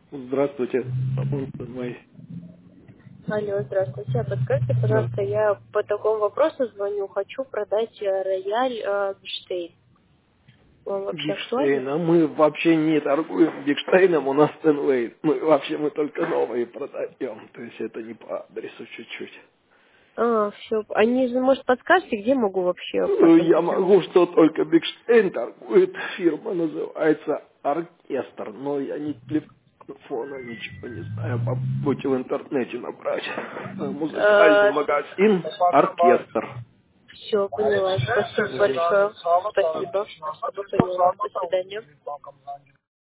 Здравствуйте, мой. Алло, здравствуйте. А подскажите, пожалуйста, Здравствуйте. я по такому вопросу звоню. Хочу продать рояль Бигштейн. Он вообще актуален? Бигштейна. Мы вообще не торгуем Бигштейном, у нас Стенвейт. Мы только новые продаем. То есть это не по адресу чуть-чуть. А, все. Может, подскажете, где могу вообще Я посмотреть? могу, что только Бигштейн торгует. Фирма называется Оркестр. Но я ни телефона, ничего не знаю. Попробуйте в интернете набрать. Музыкальный магазин Оркестр. Все, поняла. Спасибо большое. Спасибо. Спасибо, поняла. До свидания.